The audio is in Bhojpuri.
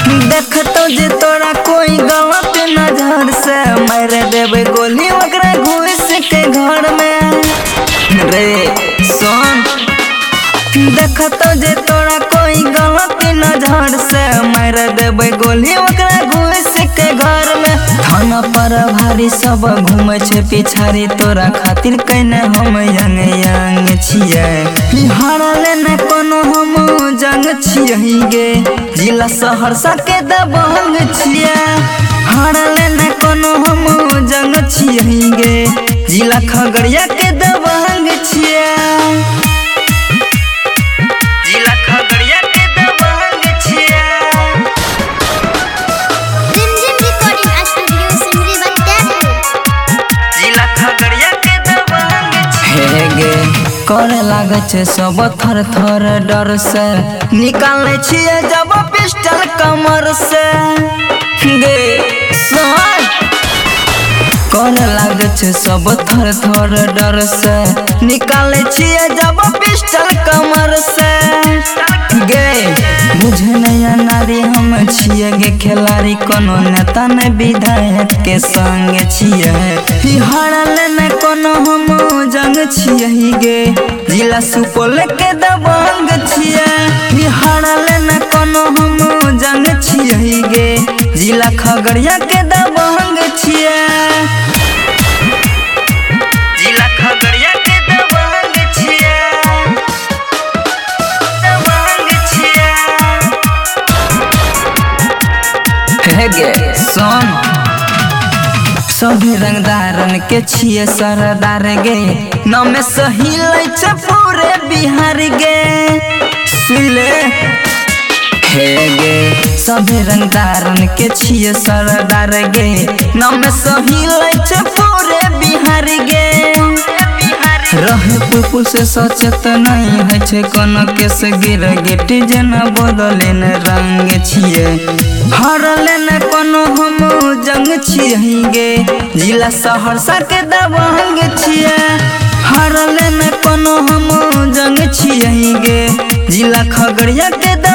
देखतो जे तोरा कोई गलत नजर से मार देबे गोली ओकरा घुस के घर में रे सुन। देखतो जे तोरा कोई गलत नजर से मार देबे गोली ओकरा घुस के घर में। थाना पर भारी सब घूमे छे पिछाड़ी तोरा खातिर कने हम यंग यंग छियै। हारले न कोनो हम जंग छियै गे जिला सहरसा के दबंग छियै। हारले न कोनो हम जंग छियै गे जिला खगड़िया के दबंग छियै। जिला खगड़िया के दबंग छियै। Rimjhim recording studio Simri Bakhtiyarpur. जिला खगड़िया के दबंग छियै गे करे लागे छे सब थर थर डर से निकाले छिए जब पिस्टल कमर से गे सुन। करे लागे छे सब थर थर डर से निकाले छिए जब पिस्टल कमर से गे। मुझे नया नारी हम छिए गे खिलाड़ी कोनो नेता ने विधायक के संग छिए। हारले न कोनो हम जंग छिए गे जिला सुपौल के दबंग छिए। हारले न कोनो हम जंग छिए गे जिला खगड़िया के दबंग छिए। जिला खगड़िया के दबंग छिए। दबंग छिए हे गे सुन। सभी रंगदारन के छिए सरदार गे नाम सही लै छे पूरे बिहार गे सुले हे गे। सभी रंगदारन के छिए सरदार गे नाम सही लै छे पूरे बिहार गे। रहे पुपुल से सचेत नहीं है छे कोनो केस गिर गिट जना बदले न रंग छिए। हारले न कोनो हम जंग छिए गे जिला सहरसा के दबंग छिए। हारले न कोनो हम जंग छिए गे जिला खगड़िया के